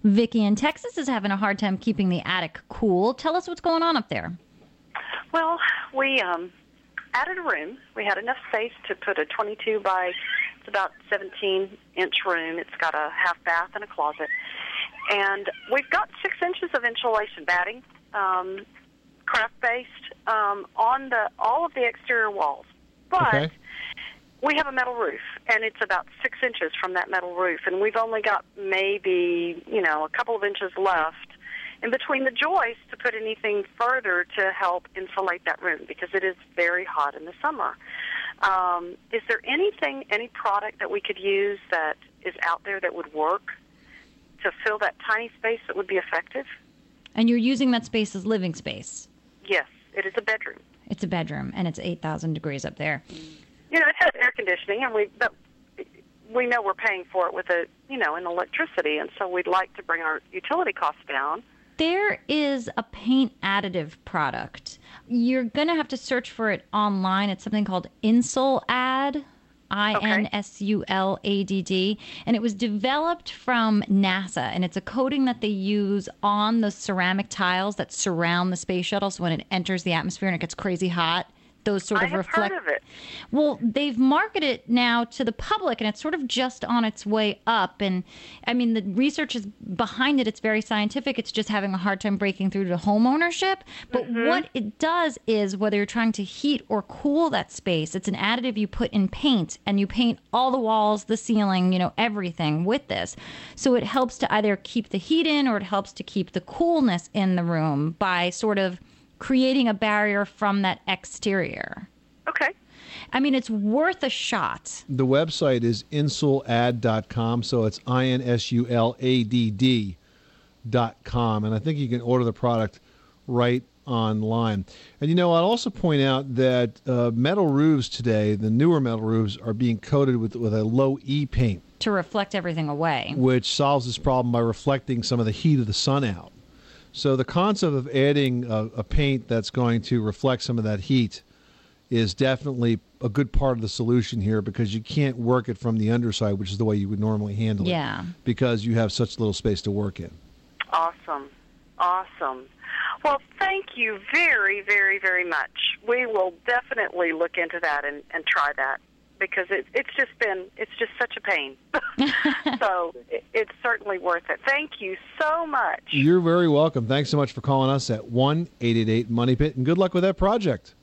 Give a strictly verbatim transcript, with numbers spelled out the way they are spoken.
Vicki in Texas is having a hard time keeping the attic cool. Tell us what's going on up there. Well, we um, added a room. We had enough space to put a twenty-two by, it's about seventeen inch room. It's got a half bath and a closet. And we've got six inches of insulation batting, um, craft-based, um, on the all of the exterior walls. But Okay. we have a metal roof, and it's about six inches from that metal roof. And we've only got maybe, you know, a couple of inches left in between the joists to put anything further to help insulate that room because it is very hot in the summer. Um, is there anything, any product that we could use that is out there that would work to fill that tiny space that would be effective? And you're using that space as living space. Yes, it is a bedroom. It's a bedroom, and it's eight thousand degrees up there. You know, it has air conditioning, and we but we know we're paying for it with a you know in electricity, and so we'd like to bring our utility costs down. There is a paint additive product. You're going to have to search for it online. It's something called Insul-Add, I N S U L A D D, and it was developed from NASA, and it's a coating that they use on the ceramic tiles that surround the space shuttle, so when it enters the atmosphere and it gets crazy hot, those sort I of have reflect. heard of it. Well, they've marketed it now to the public, and it's sort of just on its way up. And I mean, the research is behind it. It's very scientific. It's just having a hard time breaking through to home ownership. But Mm-hmm. what it does is, whether you're trying to heat or cool that space, it's an additive you put in paint, and you paint all the walls, the ceiling, you know, everything with this. So it helps to either keep the heat in, or it helps to keep the coolness in the room by sort of creating a barrier from that exterior. Okay. I mean, it's worth a shot. The website is insulad dot com, so it's I N S U L A D D dot com, and I think you can order the product right online. And, you know, I'll also point out that uh, metal roofs today, the newer metal roofs, are being coated with, with a low E paint, To reflect everything away. which solves this problem by reflecting some of the heat of the sun out. So the concept of adding a, a paint that's going to reflect some of that heat is definitely a good part of the solution here, because you can't work it from the underside, which is the way you would normally handle Yeah. it, because you have such little space to work in. Awesome. Awesome. Well, thank you very, very, very much. We will definitely look into that and, and try that, because it, it's just been, it's just such a pain. So it, it's certainly worth it. Thank you so much. You're very welcome. Thanks so much for calling us at one eight eight eight Money Pit, and good luck with that project.